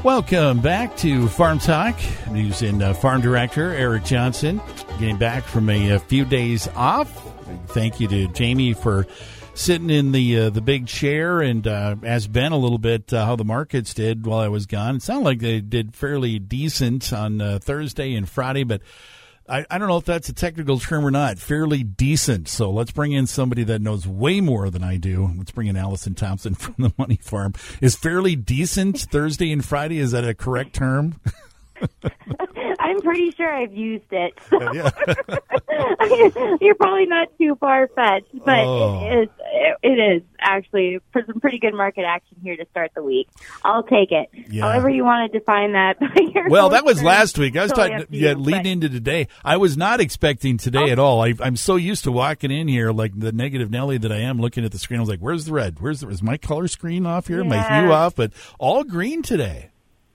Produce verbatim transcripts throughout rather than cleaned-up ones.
Welcome back to Farm Talk. News and uh, Farm Director Eric Johnson getting back from a, a few days off. Thank you to Jamie for sitting in the uh, the big chair and uh, asked Ben a little bit uh, how the markets did while I was gone. It sounded like they did fairly decent on uh, Thursday and Friday, but I, I don't know if that's a technical term or not, fairly decent. So let's bring in somebody that knows way more than I do. Let's bring in Allison Thompson from the Money Farm. Is fairly decent Thursday and Friday, is that a correct term? I'm pretty sure I've used it. So. Yeah. You're probably not too far-fetched, but Oh. it is, it is actually some pretty good market action here to start the week. I'll take it. Yeah. However you want to define that. Well, that was last week. I was Totally talking, up to yeah, you, leading but- into today. I was not expecting today Oh. at all. I, I'm so used to walking in here like the negative Nelly that I am, looking at the screen. I was like, where's the red? Where's the, is my color screen off here? My Yeah. hue off? But all green today.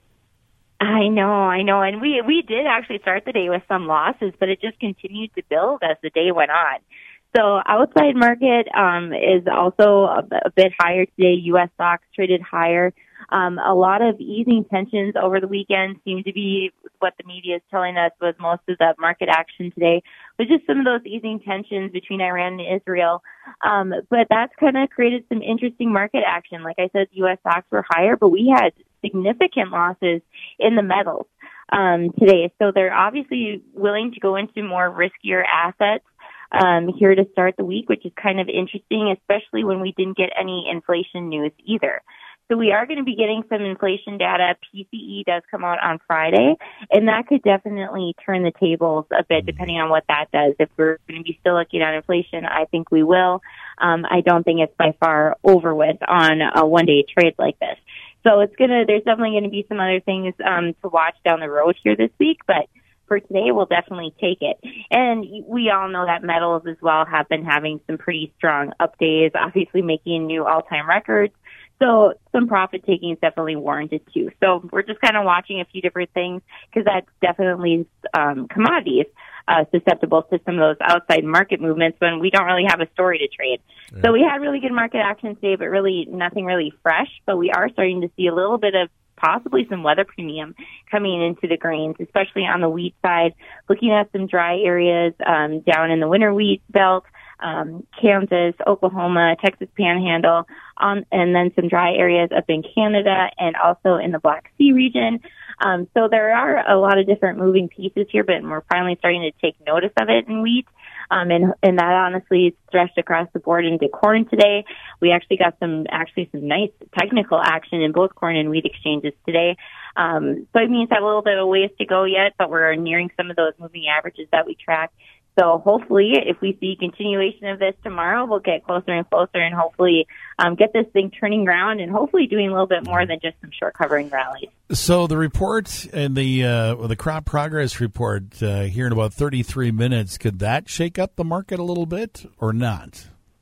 I know, I know. And we, we did actually start the day with some losses, but it just continued to build as the day went on. So outside market um, is also a, a bit higher today. U S stocks traded higher. Um, a lot of easing tensions over the weekend seem to be what the media is telling us was most of the market action today, was just some of those easing tensions between Iran and Israel. Um, but that's kind of created some interesting market action. Like I said, U S stocks were higher, but we had significant losses in the metals um, today. So they're obviously willing to go into more riskier assets um, here to start the week, which is kind of interesting, especially when we didn't get any inflation news either. So we are going to be getting some inflation data. P C E does come out on Friday, and that could definitely turn the tables a bit depending on what that does. If we're going to be still looking at inflation, I think we will. Um, I don't think it's by far over with on a one-day trade like this. So it's going to, there's definitely going to be some other things um, to watch down the road here this week, but for today, we'll definitely take it. And we all know that metals as well have been having some pretty strong up days, obviously making new all-time records. So some profit taking is definitely warranted too. So we're just kind of watching a few different things because that's definitely um, commodities uh, susceptible to some of those outside market movements when we don't really have a story to trade. Yeah. So we had really good market action today, but really nothing really fresh. But we are starting to see a little bit of possibly some weather premium coming into the grains, especially on the wheat side, looking at some dry areas um, down in the winter wheat belt. Um, Kansas, Oklahoma, Texas Panhandle, um, and then some dry areas up in Canada and also in the Black Sea region. Um, so there are a lot of different moving pieces here, but we're finally starting to take notice of it in wheat. Um, and, and that honestly stretched across the board into corn today. We actually got some, actually some nice technical action in both corn and wheat exchanges today. Um, soybeans have a little bit of ways to go yet, but we're nearing some of those moving averages that we track. So hopefully, if we see continuation of this tomorrow, we'll get closer and closer and hopefully um, get this thing turning around and hopefully doing a little bit more than just some short covering rallies. So the report and the uh, the crop progress report uh, here in about thirty-three minutes, could that shake up the market a little bit or not?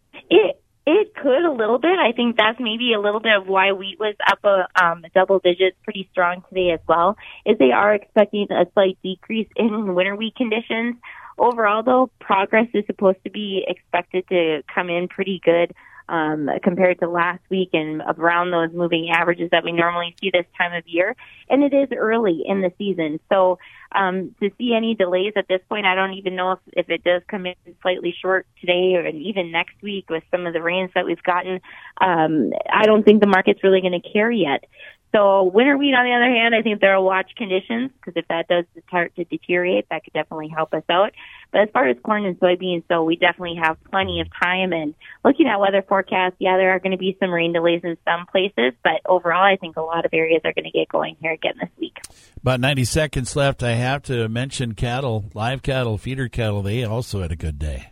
It it could a little bit. I think that's maybe a little bit of why wheat was up a um, double digits pretty strong today as well, is they are expecting a slight decrease in winter wheat conditions. Overall, though, progress is supposed to be expected to come in pretty good um, compared to last week and around those moving averages that we normally see this time of year. And it is early in the season. So um, to see any delays at this point, I don't even know if, if it does come in slightly short today or even next week with some of the rains that we've gotten. Um, I don't think the market's really going to carry yet. So winter wheat, on the other hand, I think there are watch conditions because if that does start to deteriorate, that could definitely help us out. But as far as corn and soybeans, so we definitely have plenty of time. And looking at weather forecasts, yeah, there are going to be some rain delays in some places, but overall, I think a lot of areas are going to get going here again this week. About ninety seconds left. I have to mention cattle, live cattle, feeder cattle. They also had a good day.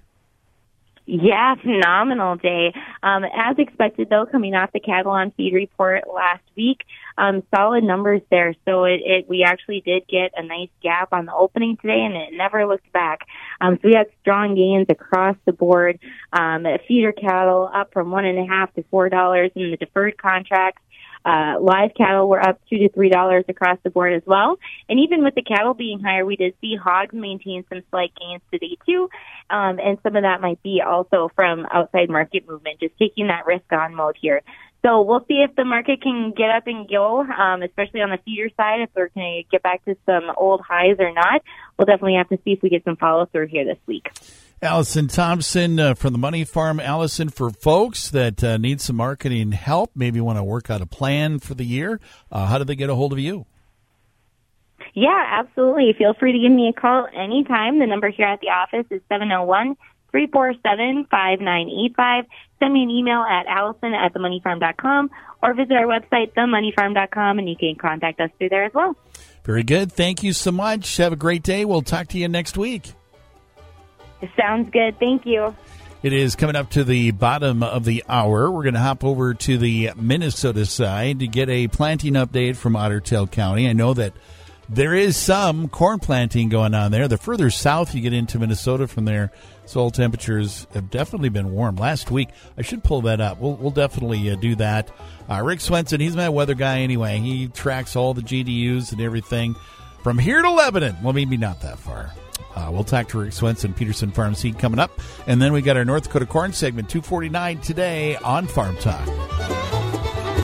Yeah, phenomenal day. Um, as expected, though, coming off the cattle on feed report last week, um, solid numbers there. So it, it, we actually did get a nice gap on the opening today, and it never looked back. Um, so we had strong gains across the board. Um, feeder cattle up from one and a half to four dollars in the deferred contracts. Uh, live cattle were up two to three dollars across the board as well. And even with the cattle being higher, we did see hogs maintain some slight gains today too. Um, and some of that might be also from outside market movement, just taking that risk on mode here. So we'll see if the market can get up and go, um, especially on the feeder side, if we're going to get back to some old highs or not. We'll definitely have to see if we get some follow-through here this week. Allison Thompson uh, from the Money Farm. Allison, for folks that uh, need some marketing help, maybe want to work out a plan for the year, uh, how do they get a hold of you? Yeah, absolutely. Feel free to give me a call anytime. The number here at the office is seven oh one, three four seven, five nine eight five. Send me an email at allison at the money farm dot com or visit our website, the money farm dot com, and you can contact us through there as well. Very good. Thank you so much. Have a great day. We'll talk to you next week. Sounds good. Thank you. It is coming up to the bottom of the hour. We're going to hop over to the Minnesota side to get a planting update from Otter Tail County. I know that there is some corn planting going on there. The further south you get into Minnesota from there, soil temperatures have definitely been warm. Last week, I should pull that up. We'll, we'll definitely uh, do that. Uh, Rick Swenson, he's my weather guy anyway. He tracks all the G D Us and everything from here to Lebanon. Well, maybe not that far. Uh, we'll talk to Rick Swenson, Peterson Farm Seed, coming up. And then we got our North Dakota Corn segment, two forty-nine today on Farm Talk.